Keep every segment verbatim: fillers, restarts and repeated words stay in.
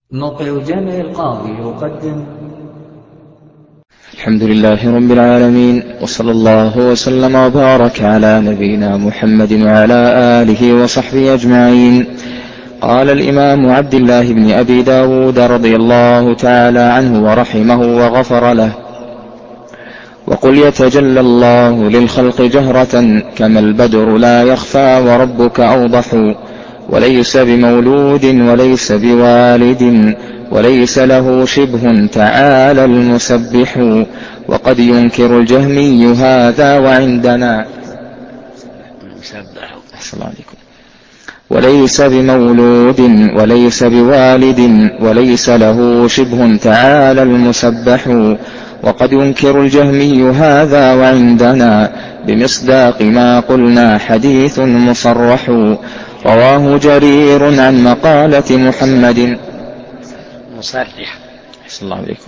موقع جامع القاضي يقدم. الحمد لله رب العالمين، وصلى الله وسلم وبارك على نبينا محمد وعلى آله وصحبه أجمعين. قال الإمام عبد الله بن أبي داود رضي الله تعالى عنه ورحمه وغفر له: وقل يتجلى الله للخلق جهرة كما البدر لا يخفى وربك أوضح، وليس بمولود وليس بوالد وليس له شبه تعالى المسبح، وقد ينكر الجهمي هذا وعندنا وليس بمولود وليس بوالد وليس له شبه تعالى المسبح، وقد ينكر الجهمي هذا وعندنا بمصداق ما قلنا حديث مصرح. رواه جرير عن مقالة محمد مصرح. صلى الله عليكم.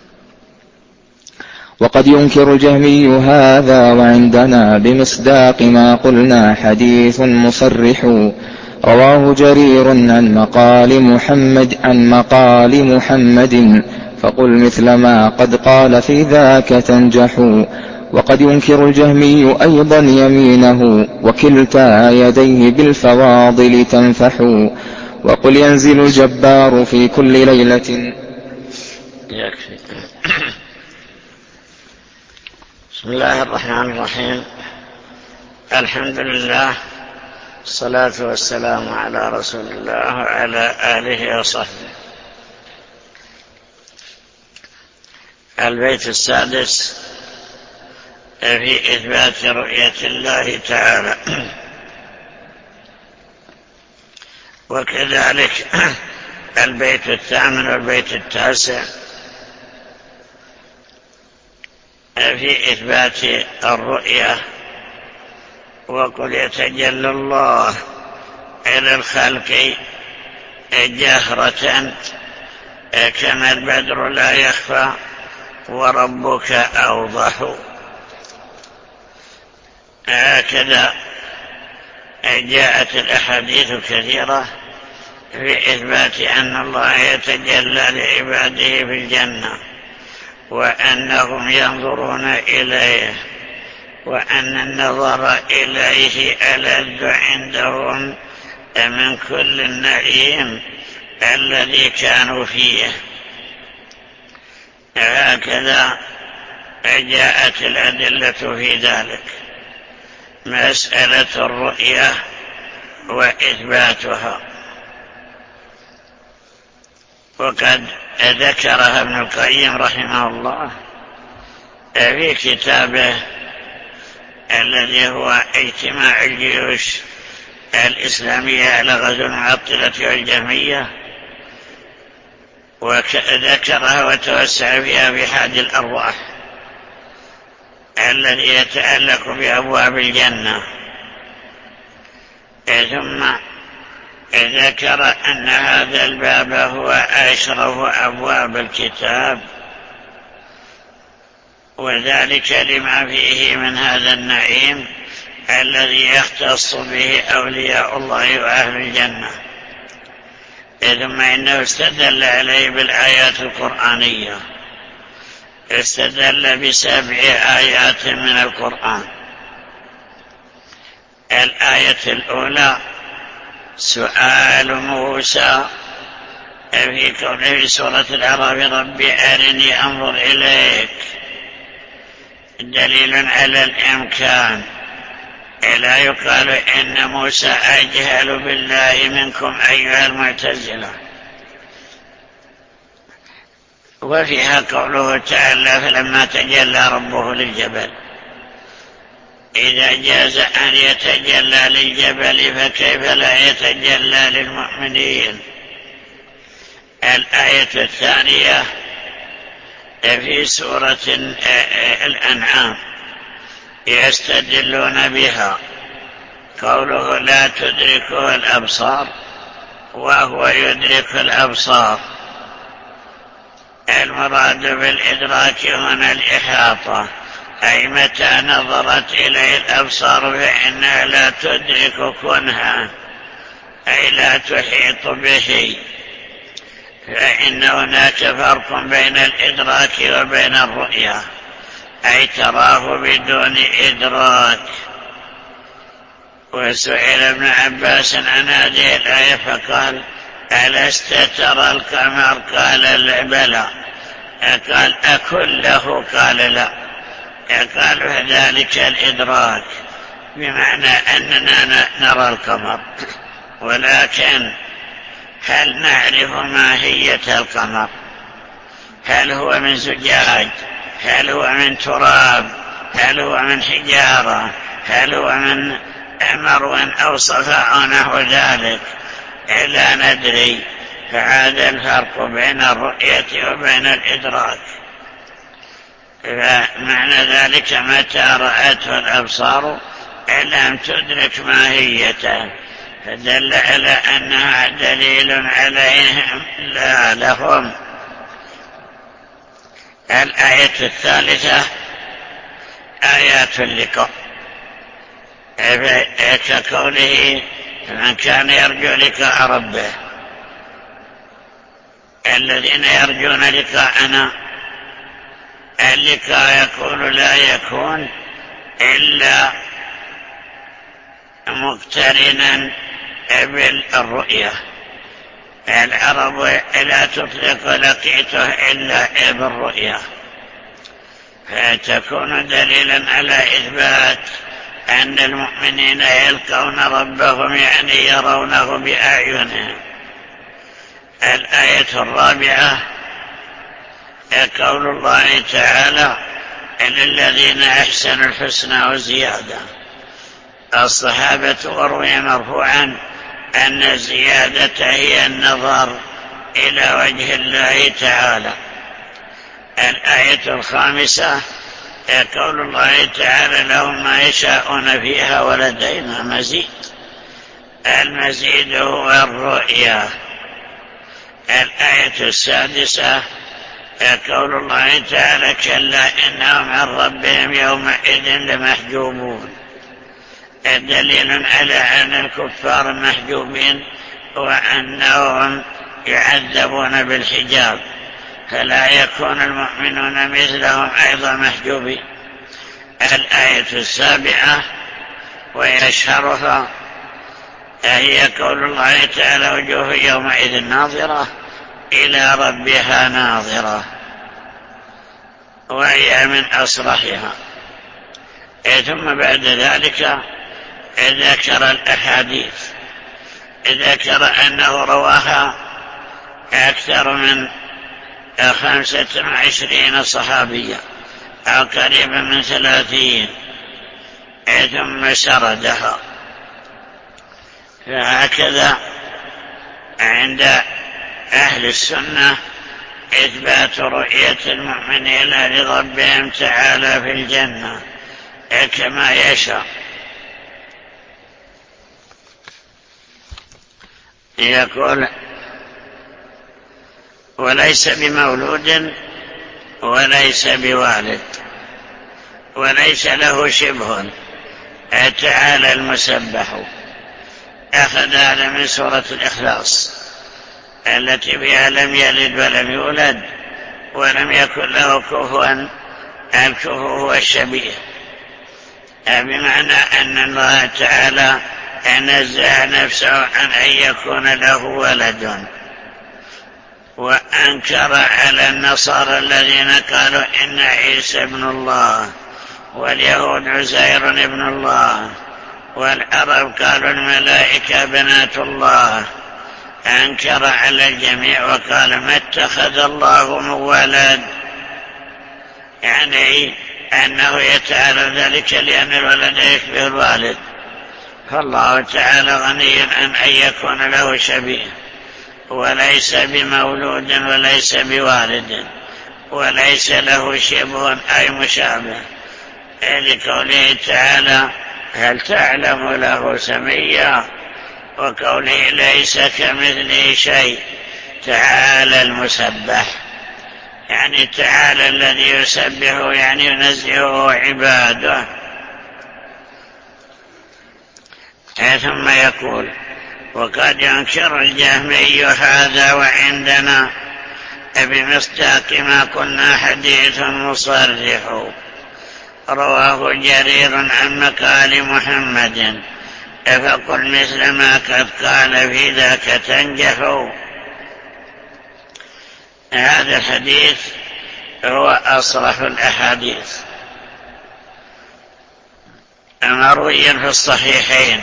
وقد ينكر الجهمي هذا وعندنا بمصداق ما قلنا حديث مصرح. رواه جرير عن مقال محمد عن مقال محمد فقل مثل ما قد قال في ذاك تنجح. وقد ينكر الجهمي أيضا يمينه وكلتا يديه بالفواضل تنفح. وقل ينزل الجبار في كل ليلة. يكفي. بسم الله الرحمن الرحيم. الحمد لله، الصلاة والسلام على رسول الله وعلى آله وصحبه. البيت السادس في إثبات رؤية الله تعالى. وكذلك البيت الثامن والبيت التاسع في إثبات الرؤية. وقل يتجلى الله إلى الخلق جهرة كما البدر لا يخفى وربك أوضح. هكذا جاءت الأحاديث كثيرة في إثبات أن الله يتجلى لعباده في الجنة، وأنهم ينظرون إليه، وأن النظر إليه ألذ عندهم من كل النعيم الذي كانوا فيه. هكذا جاءت الأدلة في ذلك. مسألة الرؤية وإثباتها، وقد ذكرها ابن القيم رحمه الله في كتابه الذي هو اجتماع الجيوش الإسلامية على غزو المعطلة والجهمية، وذكرها وتوسع فيها بحاد الأرواح الذي يتعلق بأبواب الجنة. ثم ذكر أن هذا الباب هو أشرف أبواب الكتاب، وذلك لما فيه من هذا النعيم الذي يختص به أولياء الله وأهل الجنة. ثم إنه استدل عليه بالآيات القرآنية، استدل بسبع آيات من القرآن. الآية الأولى سؤال موسى في قوله في سورة الأعراف: رب أرني أنظر إليك، دليل على الإمكان. لا يقال إن موسى أجهل بالله منكم أيها المعتزلة. وفيها قوله تعالى: فلما تجلى ربه للجبل. إذا جاز أن يتجلى للجبل فكيف لا يتجلى للمؤمنين. الآية الثانية في سورة الأنعام يستدلون بها، قوله: لا تدركه الأبصار وهو يدرك الأبصار. المراد بالإدراك هنا الإحاطة، أي متى نظرت إليه الأبصار فإنها لا تدرك كنها، أي لا تحيط به. فإن هناك فرق بين الإدراك وبين الرؤية، أي تراه بدون إدراك. وسئل ابن عباس عن هذه الآية فقال: ألست ترى القمر؟ قال: بلى. قال: أكله؟ قال: لا. قال: فذلك الإدراك، بمعنى أننا نرى القمر، ولكن هل نعرف ماهية القمر؟ هل هو من زجاج؟ هل هو من تراب؟ هل هو من حجارة؟ هل هو من مرو أو صفاء نحو ذلك؟ لا ندري. فهذا الفرق بين الرؤية وبين الإدراك. فمعنى ذلك متى رأته الأبصار لم تدرك ماهيته، فدل على أنها دليل عليهم لا لهم. الآية الثالثة آيات اللقاء، كقوله: من كان يرجو لقاء ربه. الذين يرجون لقاءنا، اللقاء يقول لا يكون إلا مقترنا بالرؤية. العرب لا تطلق لقيته إلا بالرؤية، فتكون دليلا على إثبات أن المؤمنين يلقون ربهم، يعني يرونه بأعينهم. الآية الرابعة قول الله تعالى: للذين أحسنوا الحسنى وزيادة. الصحابة وروي مرفوعا أن الزيادة هي النظر إلى وجه الله تعالى. الآية الخامسة قول الله تعالى: لهم ما يشاءون فيها ولدينا مزيد. المزيد هو الرؤيا. الآية السادسة قول الله تعالى: كلا إنهم عن ربهم يومئذ لمحجوبون. دليل على أن الكفار محجوبين وأنهم يعذبون بالحجاب، فلا يكون المؤمنون مثلهم أيضا محجوبين. الآية السابعة ويشهرها هي قول الله تعالى: وجوه يومئذ ناظرة إلى ربها ناظرة، وهي من أصرحها. ثم بعد ذلك ذكر الأحاديث، ذكر أنه رواها أكثر من خمسة وعشرين صحابيا أو قريبا من ثلاثين، ثم سردها. فهكذا عند أهل السنة إثبات رؤية المؤمنين لربهم تعالى في الجنة كما يشاء. يقول: وليس بمولود وليس بوالد وليس له شبه تعالى المسبح. أخذ هذا من سورة الإخلاص التي بها لم يلد ولم يولد ولم يكن له كفوا. الكفو هو الشبيه، بمعنى أن الله تعالى نزه نفسه عن أن يكون له ولد. وأنكر على النصارى الذين قالوا إن عيسى ابن الله، واليهود عزير ابن الله، والعرب قالوا الملائكة بنات الله. أنكر على الجميع وقال: ما اتخذ الله من ولد، يعني أنه يتعالى ذلك لأن الولد يشبه الوالد، فالله تعالى غني عن أن يكون له شبيه. وليس بمولود وليس بوالد وليس له شبه أي مشابه، لقوله تعالى: هل تعلم له سميا، وقوله: ليس كمثله شيء. تعالى المسبح، يعني تعالى الذي يسبحه، يعني ينزهه عباده. ثم يقول: وقد ينكر الجهمي هذا وعندنا بمصداق ما قلنا حديث مصرح. رواه جرير عن مقال محمد فقل مثل ما قد قال في ذاك تنجح. هذا الحديث هو أصرح الأحاديث مروي في الصحيحين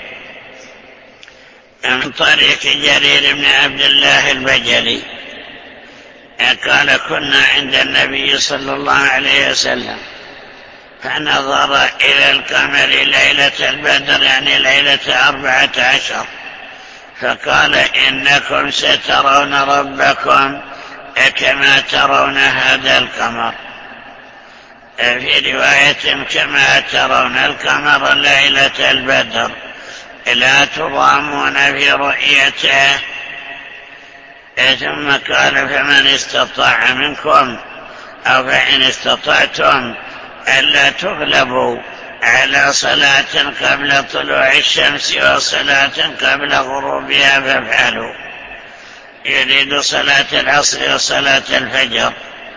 من طريق جرير بن عبد الله البجلي قال كنا عند النبي صلى الله عليه وسلم فنظر إلى القمر ليلة البدر يعني ليلة أربعة عشر فقال إنكم سترون ربكم كما ترون هذا القمر، في رواية كما ترون القمر ليلة البدر لا تضامون في رؤيته. ثم قال فمن استطاع منكم أو فإن استطعتم ألا تغلبوا على صلاة قبل طلوع الشمس وصلاة قبل غروبها فافعلوا. يريد صلاة العصر وصلاة الفجر.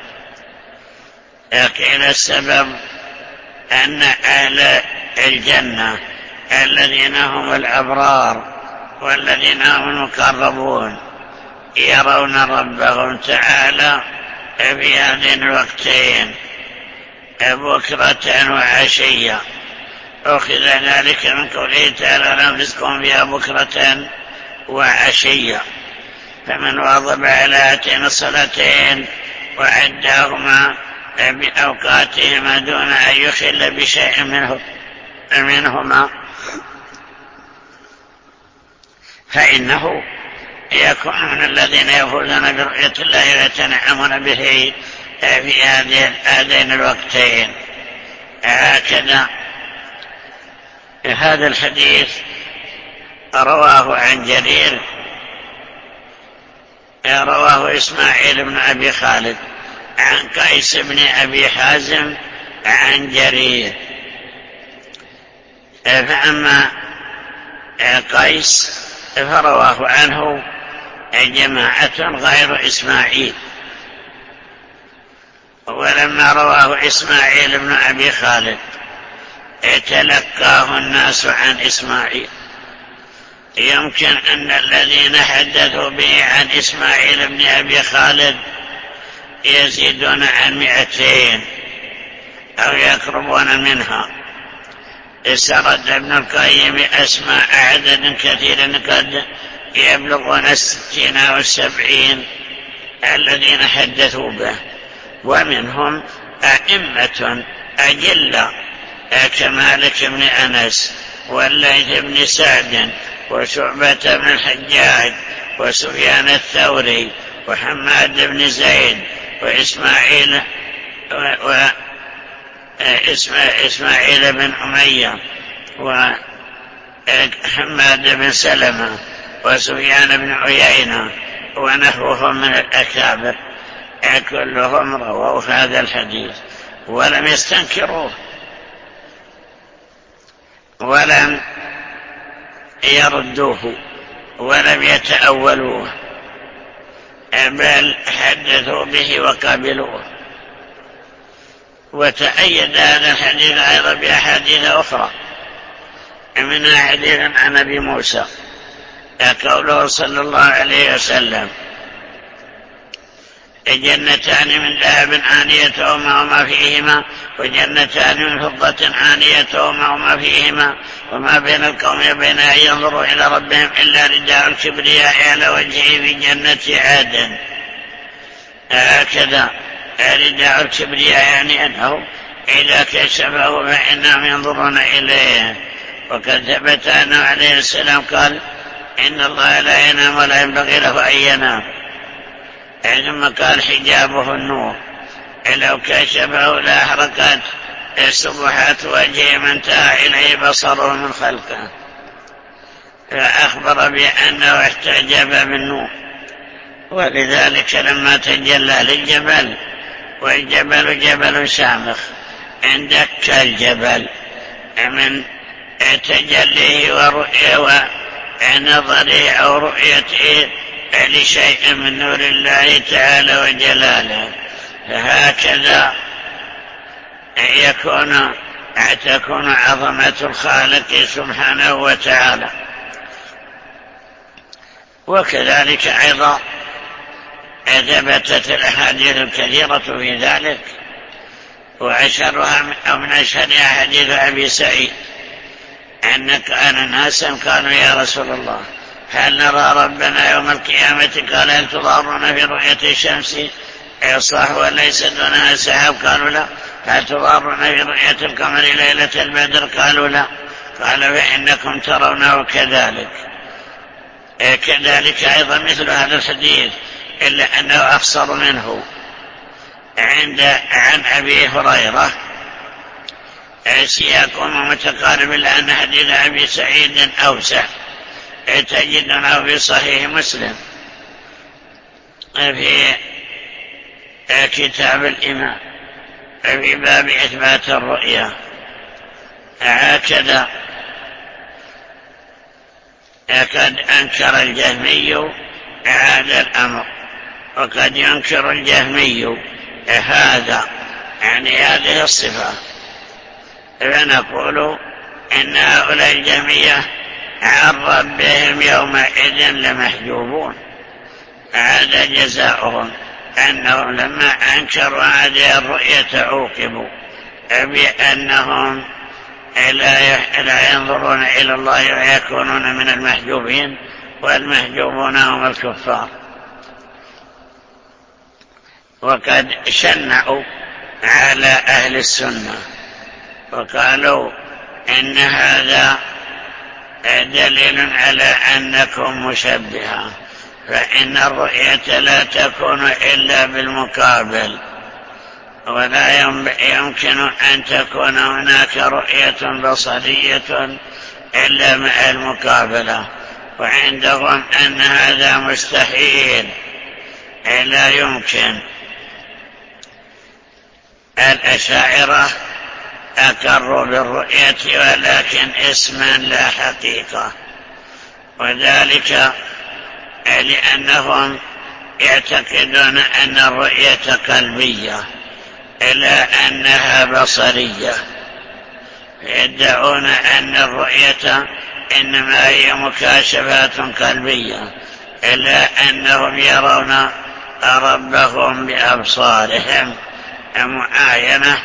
قيل السبب أن أهل الجنة الذين هم الأبرار والذين هم المقربون يرون ربهم تعالى في هذين الوقتين بكرة وعشية. أخذ ذلك من قوله تعالى ننفسكم بها بكرة وعشية، فمن واظب على هاتين الصلاتين وعداهما بأوقاتهما دون أن يخل بشيء منه منهما فإنه يكون من الذين يفوزون برؤية الله ويتنعمون به في هذين الوقتين. هكذا هذا الحديث رواه عن جرير، رواه إسماعيل بن أبي خالد عن قيس بن أبي حازم عن جرير. فأما قيس فرواه عنه جماعة غير إسماعيل، ولما رواه إسماعيل بن أبي خالد تلقاه الناس عن إسماعيل. يمكن أن الذين حدثوا به عن إسماعيل بن أبي خالد يزيدون عن مئتين أو يقربون منها. سرد ابن القيم أسماء عدد كثير قد يبلغون الستين أو السبعين الذين حدثوا به، ومنهم أئمة أجلة كمالك بن أنس والليث بن سعد وشعبة بن الحجاج وسفيان الثوري وحماد بن زيد وإسماعيل وإسماعيل بن أمية وحماد بن سلمة وسفيان بن عيينة ونحوهم من الأكابر، كلهم رووا هذا الحديث ولم يستنكروه ولم يردوه ولم يتأولوه، بل حدثوا به وقابلوه. وتأيد هذا الحديث أيضا بأحاديث أخرى، منها حديث عن أبي موسى قوله صلى الله عليه وسلم جنتان من ذهب آنيتهما وما فيهما وجنتان من فضة آنيتهما وما فيهما وما بين القوم وبين أن ينظروا إلى ربهم إلا رداء الكبرياء على وجهه في جنة عدن. هكذا رداء الكبرياء يعني أنه إذا كشفه فإنهم ينظرون إليه. وقد ثبت أنه عليه السلام قال إن الله لا ينام ولا ينبغي له أن ينام، ثم قال حجابه النور لو كشفه لأحرقت سبحات وجهه ما انتهى إليه بصره من خلقه. فأخبر بأنه احتجب بالنور، ولذلك لما تجلى للجبل والجبل جبل شامخ اندك الجبل من تجليه ورؤيه ونظره أو رؤيته لشيء من نور الله تعالى وجلاله، فهكذا يكون تكون عظمة الخالق سبحانه وتعالى. وكذلك أيضا ثبتت الأحاديث الكثيرة في ذلك، وأشهرها أو من أشهرها حديث أبي سعيد أن كان ناسا قالوا يا رسول الله هل نرى ربنا يوم القيامة؟ قال هل تضارون في رؤية الشمس صح وليس دونها سحاب؟ قالوا لا. هل تضارون في رؤية القمر ليلة البدر؟ قالوا لا. قال فإنكم ترونه كذلك. كذلك أيضا مثل هذا الحديث إلا أنه أخصر منه عند عن أبي هريرة، سياقهم متقارب لأن حديث أبي سعيد أوسع، تجدونه في صحيح مسلم في كتاب الإمام في باب إثبات الرؤيا. هكذا قد أنكر الجهمي هذا الأمر، وقد ينكر الجهمي هذا يعني هذه الصفة، فنقول إن هؤلاء الجهمية عن ربهم يومئذ لمحجوبون. هذا جزاؤهم أنهم لما أنكروا هذه الرؤية عوقبوا بأنهم لا ينظرون إلى الله ويكونون من المحجوبين، والمحجوبون هم الكفار. وقد شنعوا على أهل السنة وقالوا إن هذا دليل على أنكم مشبهة، فإن الرؤية لا تكون إلا بالمقابل، ولا يمكن أن تكون هناك رؤية بصرية إلا مع المقابلة، وعندهم أن هذا مستحيل لا يمكن. الأشاعرة أقروا بالرؤية ولكن اسما لا حقيقة، وذلك لأنهم يعتقدون أن الرؤية قلبية إلا أنها بصرية، يدعون أن الرؤية إنما هي مكاشفات قلبية إلا أنهم يرون ربهم بأبصارهم معاينة.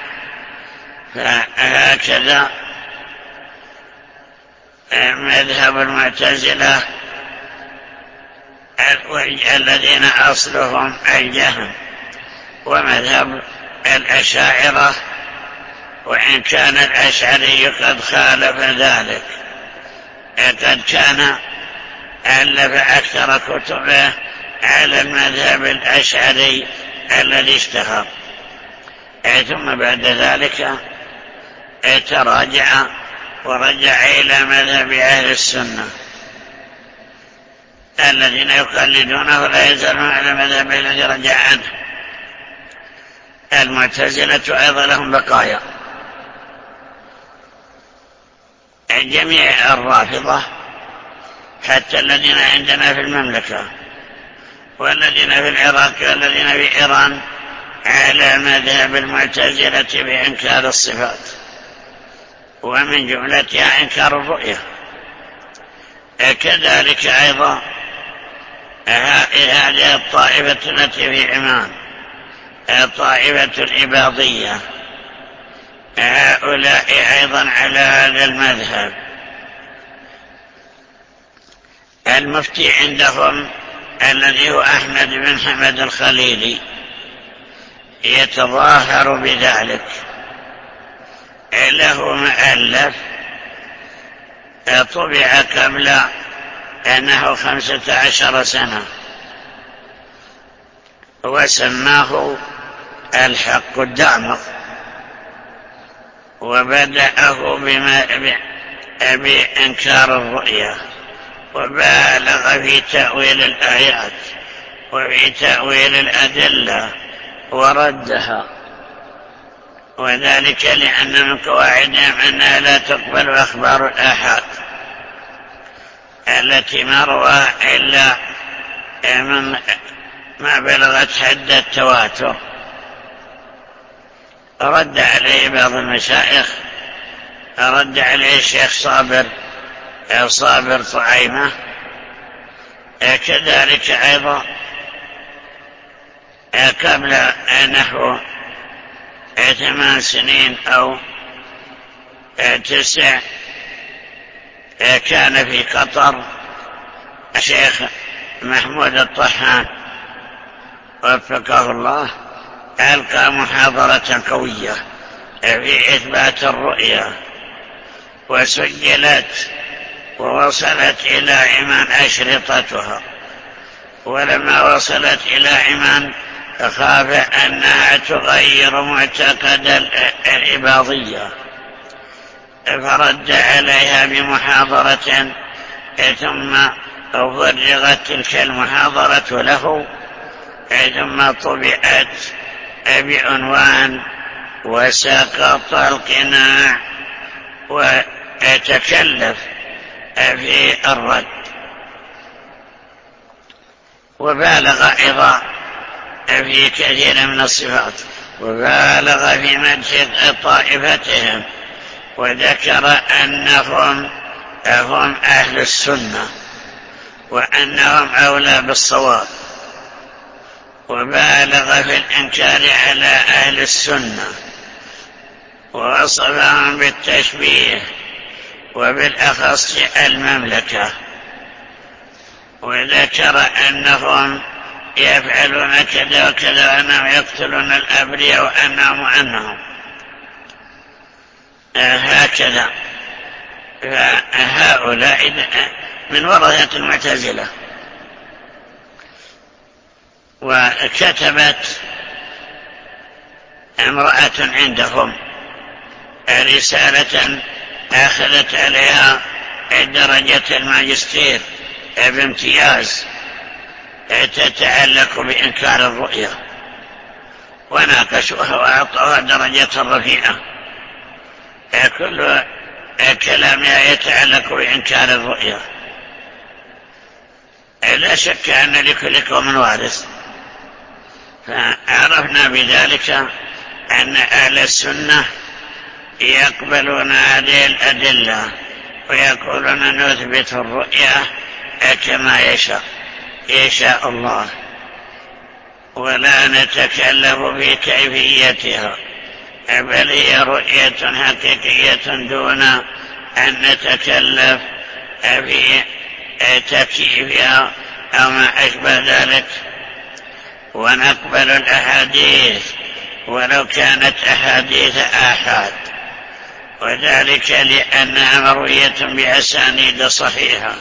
فهكذا مذهب المعتزلة الذين أصلهم الجهم، ومذهب الأشاعرة، وإن كان الأشعري قد خالف ذلك، قد كان ألف أكثر كتبه على المذهب الأشعري الذي اشتهر، ثم بعد ذلك تراجع ورجع إلى مذهب أهل السنة الذين يقلدونه ولا يزالون على مذهب الذي رجع عنه. المعتزلة أيضا لهم بقايا، جميع الرافضة حتى الذين عندنا في المملكة والذين في العراق والذين في إيران على مذهب المعتزلة بإنكار الصفات، ومن جملتها إنكار الرؤية. كذلك أيضا هذه الطائفة التي في عمان طائفة الإباضية، هؤلاء أيضا على هذا المذهب. المفتي عندهم الذي هو أحمد بن حمد الخليلي يتظاهر بذلك، له مؤلف طبع قبل أنه خمسة عشر سنة وسماه الحق الدامغ، وبدأه بإنكار الرؤيا، وبالغ في تأويل الآيات وفي تأويل الأدلة وردها، وذلك لأن من قواعدهم أنها لا تقبل أخبار الآحاد التي ما روى إلا من ما بلغت حد التواتر. رد عليه بعض المشايخ، رد عليه الشيخ صابر صابر طعيمة كذلك أيضا قبل نحو ثمان سنين أو تسع كان في قطر الشيخ محمود الطحان وفقه الله ألقى محاضرة قوية في إثبات الرؤيا، وسجلت ووصلت إلى عمان أشرطتها، ولما وصلت إلى عمان خاف أنها تغير معتقد الإباضية، فرد عليها بمحاضرة، ثم فرغت تلك المحاضرة له، ثم طبعت بعنوان وسقط القناع، وتكلف في الرد، وبالغ أيضا في كثير من الصفات، وبالغ في مدح طائفتهم، وذكر أنهم هم أهل السنة وأنهم أولى بالصواب، وبالغ في الإنكار على أهل السنة، ووصفهم بالتشبيه وبالأخص المملكة، وذكر أنهم يفعلون كذا وكذا وأنهم يقتلون الأبرياء وأنهم وأنهم هكذا. فهؤلاء من ورثة المعتزلة. وكتبت امرأة عندهم رسالة أخذت عليها درجة الماجستير بامتياز تتعلق بإنكار الرؤيا، وناقشوها وأعطوها درجة رفيعة، كل كلامها يتعلق بإنكار الرؤيا. لا شك أن لكل قوم وارث، فعرفنا بذلك أن أهل السنة يقبلون هذه الأدلة ويقولون نثبت الرؤيا كما يشاء يشاء الله، ولا نتكلف في كيفيتها، بل هي رؤية حقيقية دون أن نتكلف في تكييفها أو ما أشبه ذلك. ونقبل الأحاديث ولو كانت أحاديث آحاد، وذلك لأنها مروية بأسانيد صحيحة.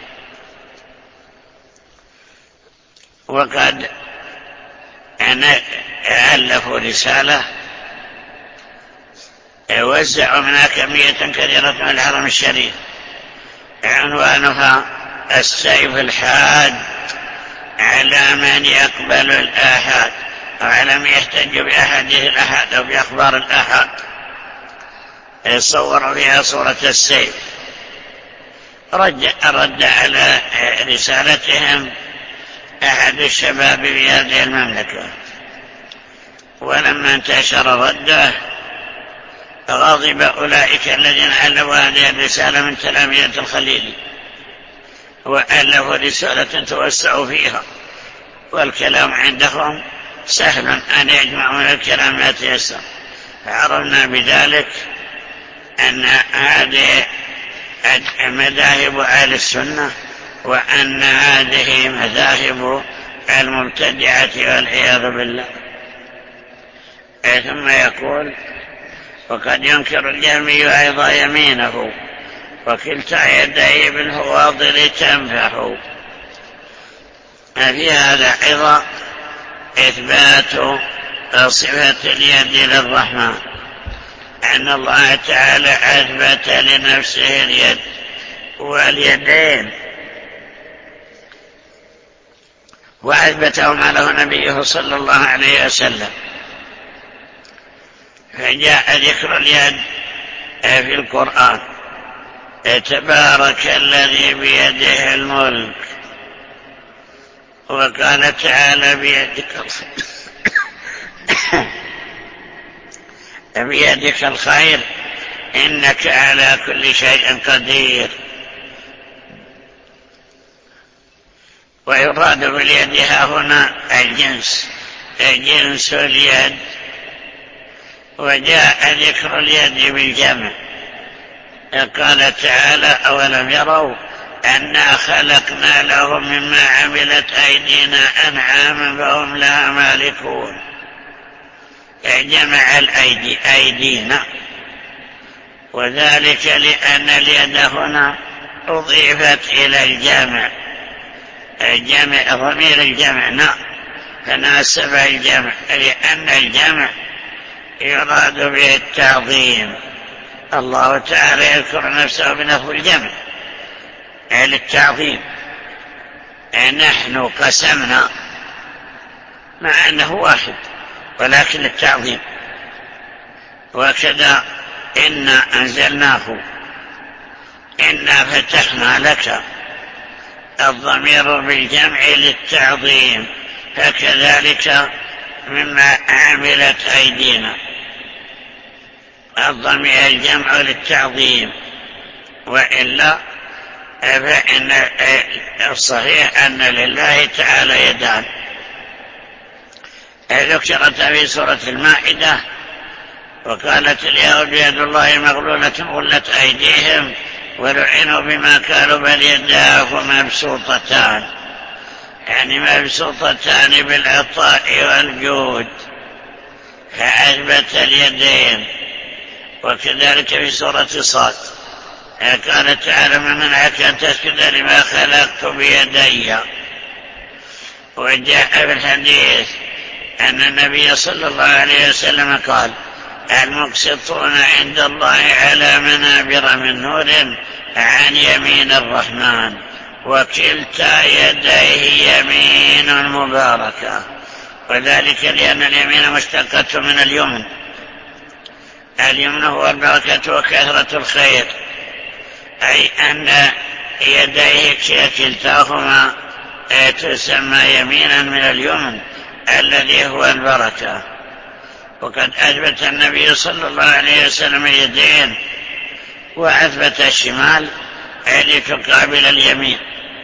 وقد ألفوا رسالة وزعوا منها كمية كثيرة من الحرم الشريف، عنوانها السيف الحاد على من يقبل الآحاد أو على من يحتج بأحاديث الآحاد أو بأخبار الآحاد. صوروا فيها صورة السيف. رد على رسالتهم أحد الشباب في هذه المملكة، ولما انتشر رده غضب أولئك الذين ألفوا هذه الرسالة من تلاميذ الخليلي، وألفوا رسالة توسعوا فيها، والكلام عندهم سهل أن يجمع من الكلام ما تيسر. فعرفنا بذلك أن هذه مذاهب أهل السنة، وأن هذه مذاهب المبتدعة والعياذ بالله. ثم يقول: وقد ينكر الجهمي أيضا يمينه وكلتا يديه بالفواضل تنفح. في هذا أيضا إثبات صفة اليد للرحمن، أن الله تعالى أثبت لنفسه اليد واليدين، وأثبتهما له نبيه صلى الله عليه وسلم. فجاء ذكر اليد في القرآن: تبارك الذي بيده الملك وقال تعالى بيدك بيدك الخير إنك على كل شيء قدير. ويراد باليد ها هنا الجنس، جنس اليد، وجاء ذكر اليد بالجمع. قال تعالى أولم يروا أنا خلقنا لهم مما عملت أيدينا أنعاما فهم لها مالكون. جمع الأيدي أيدينا، وذلك لأن اليد هنا أضيفت إلى الجمع، الجمع ضمير الجمع فناسب الجمع، لأن الجمع يراد به التعظيم. الله تعالى يذكر نفسه بلفظ الجمع للتعظيم. نحن قسمنا مع أنه واحد ولكن التعظيم. وكذا إنا أنزلناه إنا فتحنا لك، الضمير بالجمع للتعظيم، فكذلك مما عملت أيدينا الضمير الجمع للتعظيم. وإلا فإن الصحيح أن لله تعالى يدان ذكرت في سورة المائدة وقالت اليهود يد الله مغلولة غلت أيديهم ولعنوا بما قالوا بل يداه مبسوطتان، يعني مبسوطتان بالعطاء والجود، فأثبت اليدين. وكذلك في سورة صاد قال تعالى ما منعك أن تسجد لما خلقت بيدي. وجاء في الحديث أن النبي صلى الله عليه وسلم قال المقسطون عند الله على منابر من نور عن يمين الرحمن وكلتا يديه يمين مباركة. وذلك لأن اليمين مشتقة من اليمن، اليمن هو البركة وكثرة الخير، أي أن يديه كلتاهما تسمى يمينا من اليمن الذي هو البركة. وقد أثبت النبي صلى الله عليه وسلم يدين وأثبت الشمال لتقابل اليمين.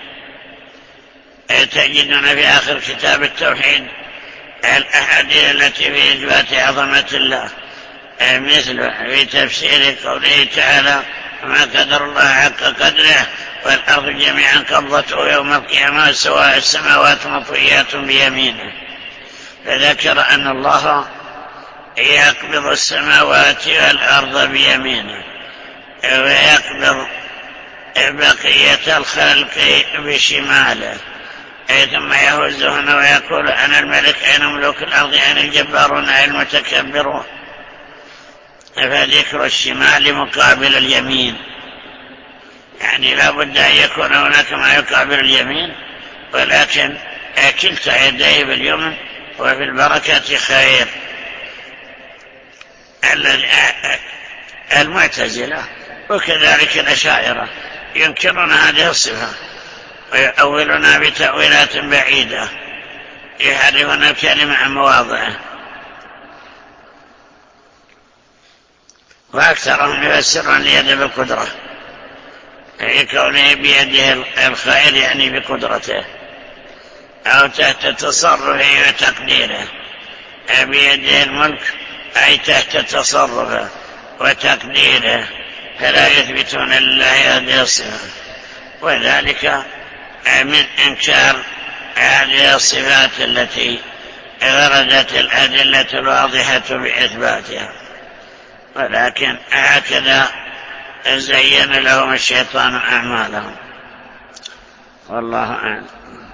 تجدون في آخر كتاب التوحيد الأحاديث التي في إثبات عظمة الله، مثل في تفسير قوله تعالى ما قدر الله حق قدره والأرض جميعا قبضته يوم القيامة سواء السماوات مطويات بيمينه. فذكر أن الله يقبض السماوات والأرض بيمينه ويقبض بقية الخلق بشماله، ثم يهزهن ويقول أنا الملك أين ملوك الأرض أين الجبارون أين المتكبرون. فذكر الشمال مقابل اليمين، يعني لا بد أن يكون هناك ما يقابل اليمين، ولكن كلتا يديه باليمن وفي البركة خير. المعتزلة وكذلك الأشاعرة ينكرون هذه الصفة ويؤولونها بتأويلات بعيدة، يحرفون الكلمة عن مواضعه، وأكثرهم يفسرون اليد بالقدرة كونه بيده الخير يعني بقدرته، أو تحت تصرفه وتقديره. بيده الملك أي تحت تصرفه وتقديره، فلا يثبتون لله هذه الصفة، وذلك من إنكار هذه الصفات التي غردت الأدلة الواضحة بإثباتها. ولكن هكذا زين لهم الشيطان أعمالهم، والله أعلم.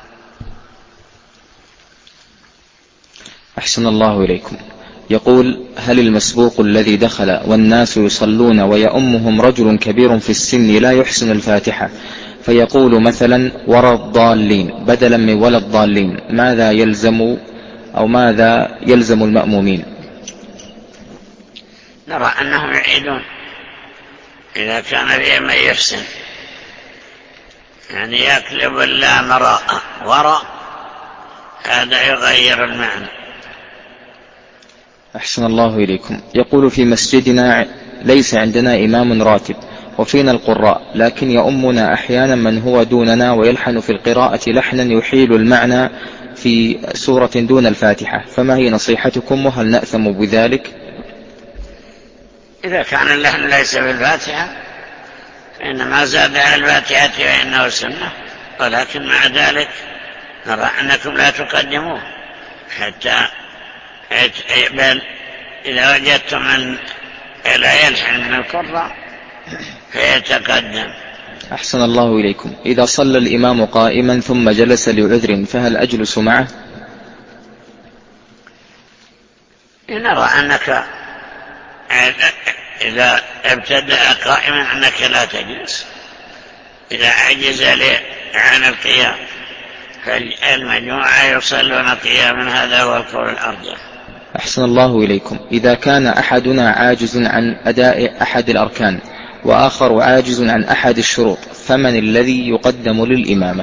أحسن الله إليكم. يقول هل المسبوق الذي دخل والناس يصلون ويؤمهم رجل كبير في السن لا يحسن الفاتحة فيقول مثلا ولا الضالين بدلا من ولا الضالين، ماذا يلزم أو ماذا يلزم المأمومين؟ نرى أنهم يعيدون إذا كان فيه من يحسن، يعني يقلب اللام راء وراء هذا يغير المعنى. أحسن الله إليكم. يقول: في مسجدنا ليس عندنا إمام راتب وفينا القراء، لكن يؤمنا أحيانا من هو دوننا ويلحن في القراءة لحنا يحيل المعنى في سورة دون الفاتحة، فما هي نصيحتكم وهل نأثم بذلك؟ إذا كان اللحن ليس في الفاتحة فإنما زاد على الفاتحة فإنه سنة، ولكن مع ذلك نرى أنكم لا تقدموه حتى بل إذا وجدتم من لا يلحن من القراء فيتقدم. أحسن الله إليكم. إذا صلى الإمام قائما ثم جلس لعذر فهل أجلس معه؟ نرى أنك إذا ابتدأ قائما أنك لا تجلس، إذا عجز عن القيام فالمجموعة يصلون قياما، هذا هو القول الأرجح. أحسن الله إليكم. إذا كان أحدنا عاجز عن أداء أحد الأركان وآخر عاجز عن أحد الشروط، فمن الذي يقدم للإمامة؟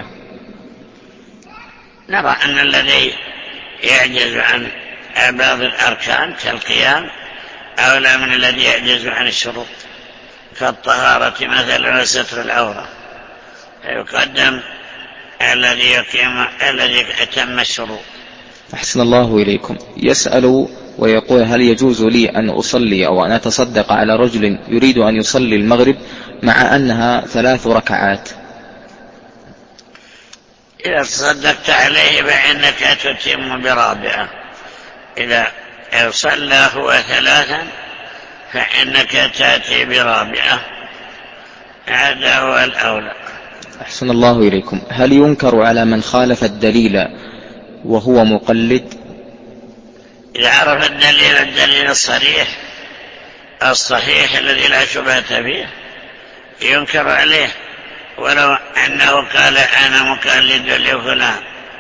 نرى أن الذي يعجز عن بعض الأركان كالقيام أولى من الذي يعجز عن الشروط كالطهارة مثلا وستر العورة، فيقدم الذي يقيم الذي أتم الشروط. أحسن الله إليكم. يسأل ويقول: هل يجوز لي أن أصلي أو أن أتصدق على رجل يريد أن يصلي المغرب مع أنها ثلاث ركعات؟ إذا تصدقت عليه فإنك تتم برابعة، إذا صلى هو ثلاثا فإنك تأتي برابعة، هذا هو الأولى. أحسن الله إليكم. هل ينكر على من خالف الدليل وهو مقلد؟ إذا عرف الدليل الدليل الصريح الصحيح الذي لا شبهة فيه ينكر عليه ولو أنه قال أنا مقلد لفلان،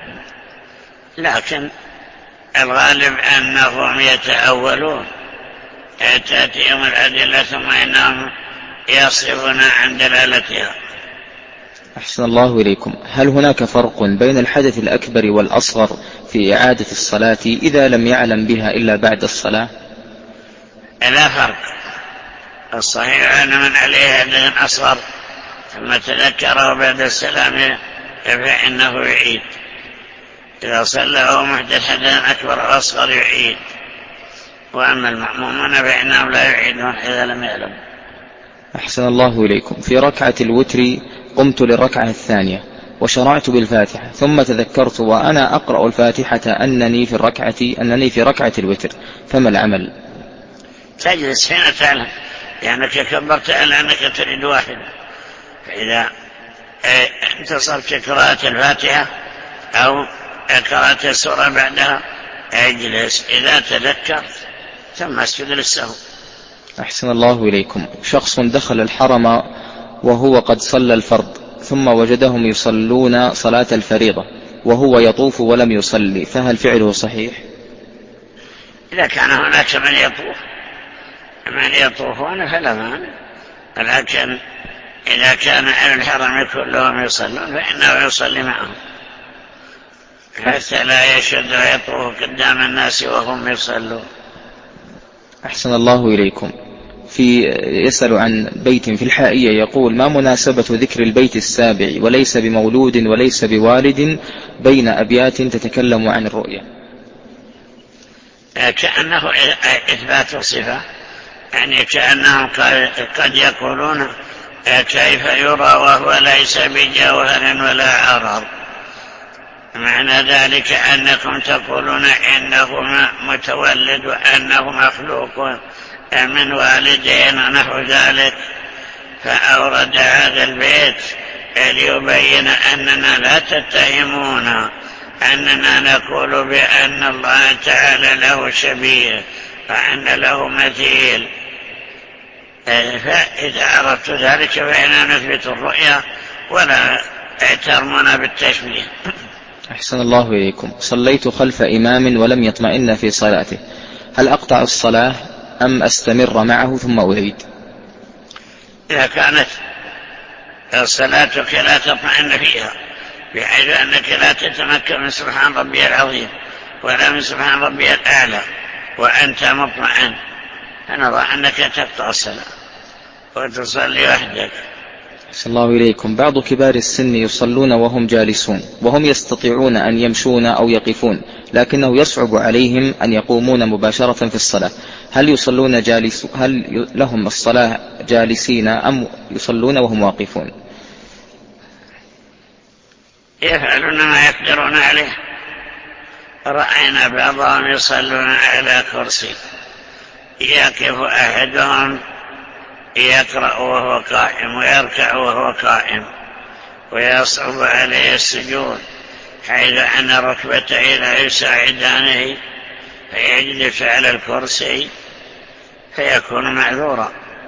لكن الغالب أنهم يتأولون، تأتيهم الأدلة ثم إنهم يصرفون عن دلالتها. أحسن الله إليكم. هل هناك فرق بين الحدث الأكبر والأصغر في إعادة الصلاة إذا لم يعلم بها إلا بعد الصلاة؟ لا فرق. الصحيح أن من عليه حدث أصغر ثم تذكره بعد السلام فإنه يعيد، إذا صلى هو محدث حدث أكبر أو أصغر يعيد، وأما المأمومون فإنهم لا يعيدون إذا لم يعلم. أحسن الله إليكم. في ركعة الوتر قمت للركعة الثانية وشرعت بالفاتحة ثم تذكرت وأنا أقرأ الفاتحة أنني في الركعة أنني في ركعة الوتر، فما العمل؟ تجلس حين تعلم لأنك كبرت على أنك تريد واحد، فإذا انتصرت قراءة الفاتحة أو قراءة السورة بعدها اجلس إذا تذكرت ثم اسجد للسهو. أحسن الله إليكم. شخص دخل الحرم وهو قد صلى الفرض ثم وجدهم يصلون صلاة الفريضة وهو يطوف ولم يصلي، فهل فعله صحيح؟ إذا كان هناك من يطوف من يطوفون فلا مانع، لكن إذا كان أهل الحرم كلهم يصلون فإنه يصلي معهم حتى لا يشد ويطوف قدام الناس وهم يصلون. أحسن الله إليكم. في يسأل عن بيت في الحائية يقول: ما مناسبة ذكر البيت السابع وليس بمولود وليس بوالد بين أبيات تتكلم عن الرؤية؟ كأنه إثبات صفة، يعني كأنهم قد يقولون كيف يرى وهو ليس بجوهر ولا عرض، معنى ذلك أنكم تقولون إنه متولد وأنه مخلوق من والدين ونحو ذلك، فأورد هذا البيت ليبين أننا لا تتهمون أننا نقول بأن الله تعالى له شبيه وأن له مثيل، فإذا عرفت ذلك فإننا نثبت الرؤيا ولا ترمون بالتشبيه. أحسن الله إليكم. صليت خلف إمام ولم يطمئن في صلاته، هل أقطع الصلاة أم أستمر معه ثم أعيد؟ إذا كانت صلاتك لا تطمئن فيها بحيث أنك لا تتمكن من سبحان ربي العظيم ولا من سبحان ربي الأعلى وأنت مطمئن، فنرى أنك تقطع الصلاة وتصلي وحدك. أحسن الله إليكم. بعض كبار السن يصلون وهم جالسون، وهم يستطيعون أن يمشون أو يقفون، لكنه يصعب عليهم أن يقومون مباشرة في الصلاة. هل يصلون جالس هل لهم الصلاة جالسين أم يصلون وهم واقفون؟ يفعلون ما يقدرون عليه. رأينا بعضهم يصلون على كرسي، يقف أحدهم يقرأ وهو قائم ويركع وهو قائم، ويصعب عليه السجود حيث أن ركبتيه لا يساعدانه، فيجلس على الكرسي فيكون معذورا،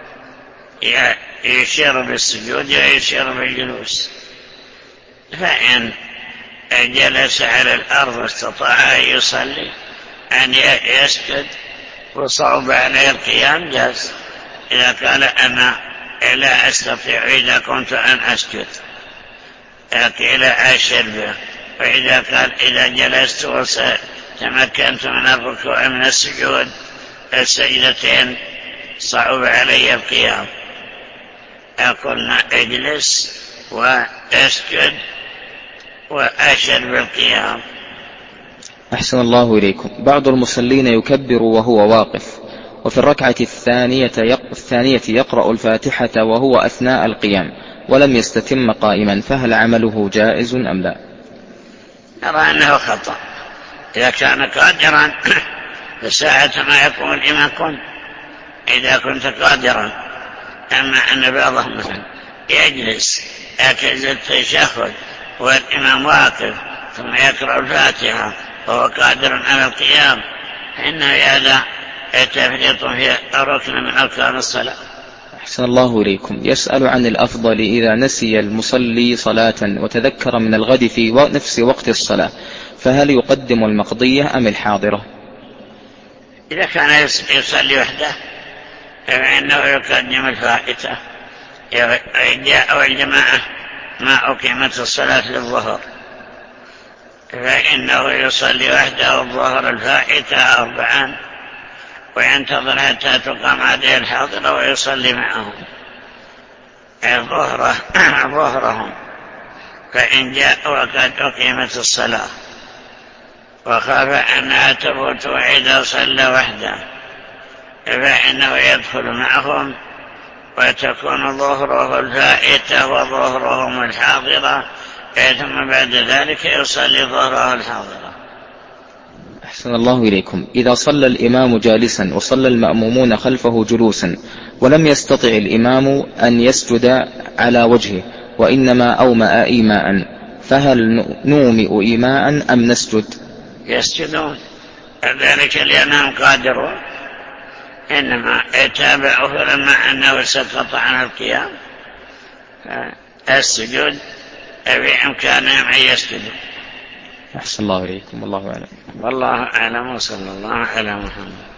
يشير بالسجود ويشير بالجلوس. فإن جلس على الأرض واستطاع أن يصلي أن يسجد وصعب عليه القيام جاز. إذا قال أنا لا أستطيع إذا كنت أن أسجد قيل أشر به، وإذا قال إذا جلست وتمكنت من الركوع من السجود السجدتين صعب علي القيام، قلنا اجلس واسجد وأشر بالقيام. أحسن الله إليكم. بعض المصلين يكبر وهو واقف، وفي الركعة الثانية الثانية يقرأ الفاتحة وهو أثناء القيام ولم يستتم قائما، فهل عمله جائز أم لا؟ نرى أنه خطأ. إذا كان قادرا فساعة ما يقوم الإمام كن، إذا كنت قادرا. أما أن بعضهم مثلا يجلس أكز التشهد والإمام واقف ثم يقرأ الفاتحة وهو قادر على القيام، فإنه هذا تفريط في ركن من أركان الصلاة. أحسن الله إليكم. يسأل عن الأفضل إذا نسي المصلي صلاة وتذكر من الغد في نفس وقت الصلاة، فهل يقدم المقضية أم الحاضرة؟ إذا كان يصلي وحده فإنه يقدم الفائتة. جاء والجماعة ما أقيمت الصلاة للظهر فإنه يصلي وحده الظهر الفائتة أربعا وينتظر حتى تقام عليه الحاضرة ويصلي معهم ظهرهم. فإن جاء وقد أقيمت الصلاة وخاف أنها تفوت وإذا صلى وحده فإنه يدخل معهم وتكون ظهره الفائتة وظهرهم الحاضرة، ثم بعد ذلك يصلي ظهره الحاضرة. أحسن الله إليكم. إذا صلى الإمام جالسا وصلى المأمومون خلفه جلوسا ولم يستطع الإمام أن يسجد على وجهه وإنما أومأ إيماء، فهل نومئ إيماء أم نسجد؟ يسجدون، ذلك لأنهم قادرون، إنما يتابعه لما أنه سقط عن القيام السجود بإمكانهم أن يسجدوا. أحسن الله إليكم. والله أعلم. والله أعلم. وصلى الله على محمد.